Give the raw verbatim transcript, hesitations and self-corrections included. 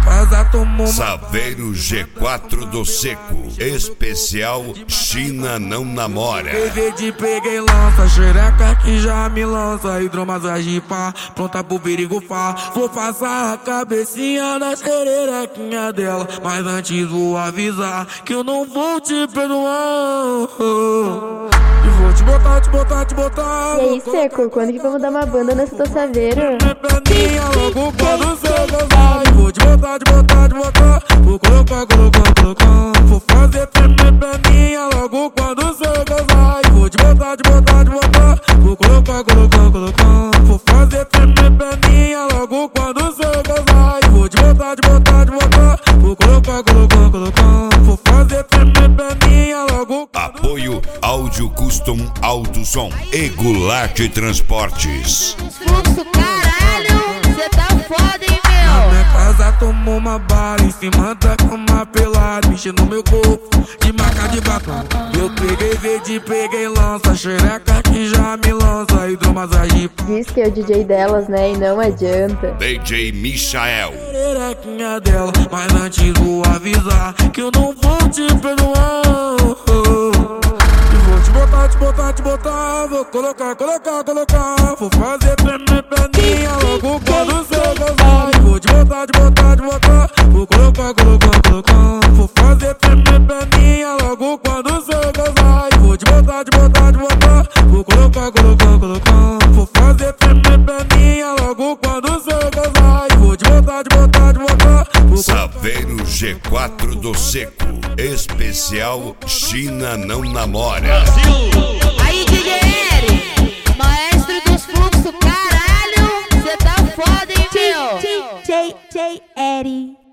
casa tomou Saveiro G quatro do Seco, especial China não namora. Peguei de peguei lança, xereca que já me lança. Hidromassagem pá, pronta pro perigo fá. Vou passar a cabecinha na xererequinha dela, mas antes vou avisar que eu não vou te perdoar. E vou te botar, te botar, te botar. E aí, Seco, quando que vamos dar uma banda nessa tua Saveiro? Logo quando você gozar, e vou te botar, te botar, te botar. Vou colocar, colocar, colocar. Vou fazer tremer perninha logo quando você gozar, e vou te botar, te botar, te botar. Vou colocar, colocar, colocar. Vou fazer tremer perninha logo quando você gozar, e vou te botar, te botar, te botar. Vou colocar, colocar, colocar. Vou fazer tremer perninha logo. Apoio Áudio Custom Alto Som e Goulart Transportes. Fluxo, caralho, cê tá foda, hein, Na meu? minha casa tomou uma bala, em cima da cama pelada, mexendo no meu corpo de marca de batom. Eu peguei verde, peguei lança, xereca que já me lança. Hidromassagem Diz que é o D J delas, né? E não adianta. D J Michael. xerequinha dela, mas antes vou avisar que eu não vou te perdoar. E vou te botar, te botar, te botar. Vou colocar, colocar, colocar. Vou fazer tremer perninha logo quando você gozar. E vou te botar, te botar, te botar. Vou colocar, colocar, colocar. Vou fazer tremer perninha logo quando você gozar. E vou te botar, te botar, te botar. Vou colocar, colocar, colocar. Vou fazer tremer perninha logo quando você gozar. E vou te botar, te botar, te botar. Vou Saveiro G quatro do Seco, especial China não namora. Aí, D J Eri, maestro dos fluxos, caralho, cê tá foda, hein, meu? J J Eri.